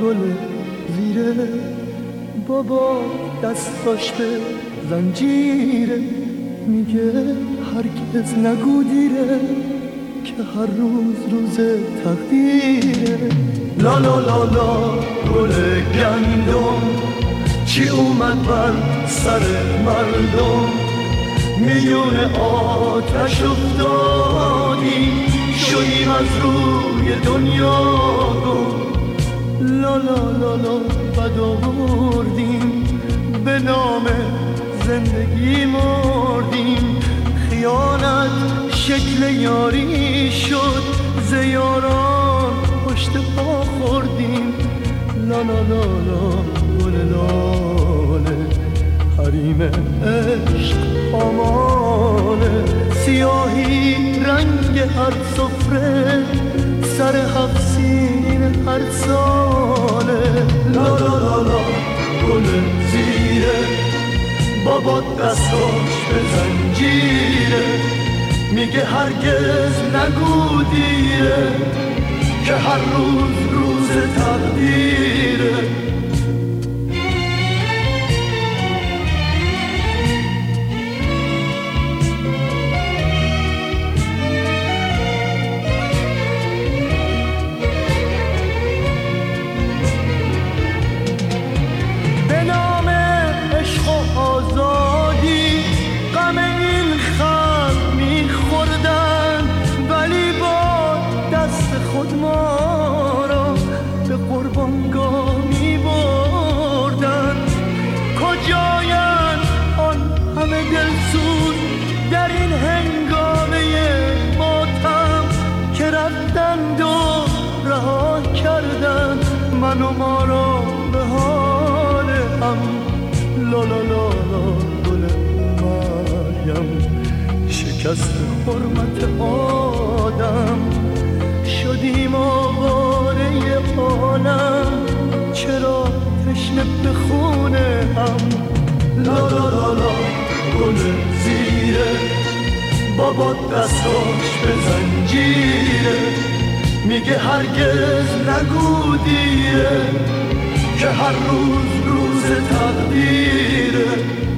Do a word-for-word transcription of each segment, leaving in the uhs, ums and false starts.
گل زیره، بابا دستاش به زنجیره، میگه هرگز نگو دیره که هر روز روز تقدیره. لا لا لا لا گل گندم چی اومد بر سر مردم، میون آتش افتادیم شدیم از روی دنیا گم. لا لا لا لا بد آوردیم به نام زندگی مردیم، خیانت شکل یاری شد ز یاران پشت پا خوردیم. لا لا لا لا گل لاله حریم عشق آماله، سیاهی رنگ هر سفره سر هفت سین هر ساله. لا لا لا لا گل زیره، بابا دستاش به زنجیره، میگه هرگز نگو دیره که هر روز روز تقدیره. من و ما را به حال هم. لا لا لا لا گل مریم شکست حرمت آدم، شدیم آواره عالم چرا تشنه به خونه هم. لا لا لا لا گل زیره، بابا دستاش به زنجیره، میگه هرگز نگو دیره که هر روز روز تقدیره.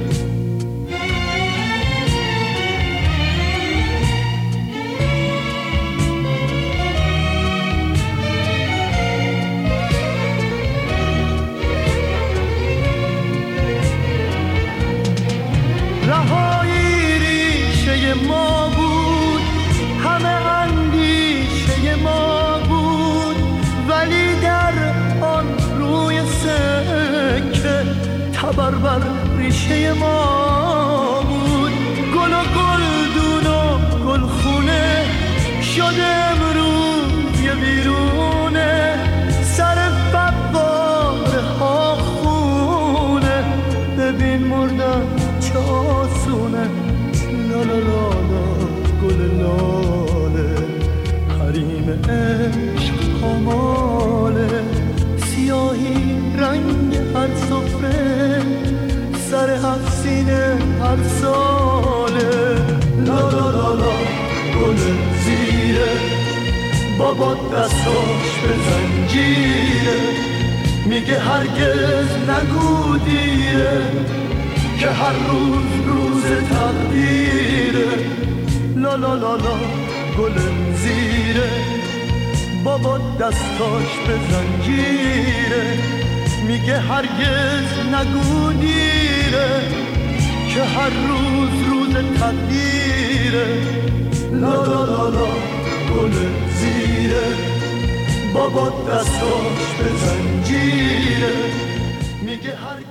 رهایی ریشه ما بود، همه اندیشه ما بود، ولی در آن روی سکه تبر بر ریشه ما بود. گل و گلدون و گلخونه شده امروز یه بیرونه، سر فقاره ها خونه، ببین مردن چه آسونه. لا لا لا لا گل لاله حریم عشق آماله، سیاهی رنگ هر سفره سر هفت سینه هر ساله. لا لا لا لا گل زیره، بابا دستاش به زنجیره، میگه هرگز نگو دیره که هر روز روز تقدیره. لا لا لا لا گل زیره، بابا دستاش به زنجیره، میگه هرگز نگو دیره که هر روز روز تقدیره. لا لا لا لا گل زیره، بابا دستاش به زنجیره، میگه هرگز